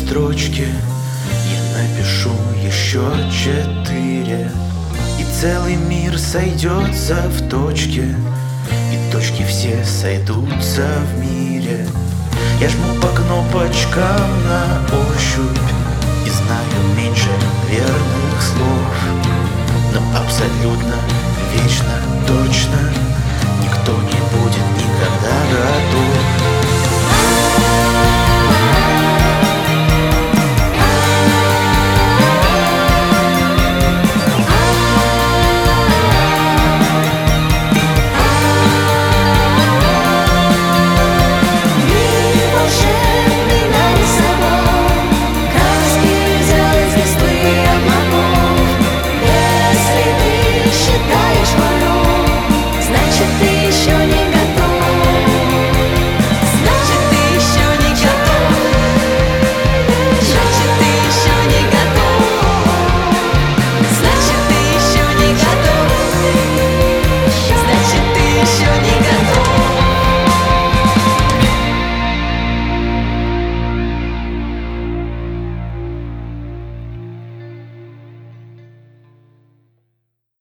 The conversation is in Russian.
строчки я напишу еще 4, и целый мир сойдется в точке, и точки все сойдутся в мире. Я жму по кнопочкам на ощупь и знаю меньше верных слов, но абсолютно, вечно, точно никто не будет никогда готов.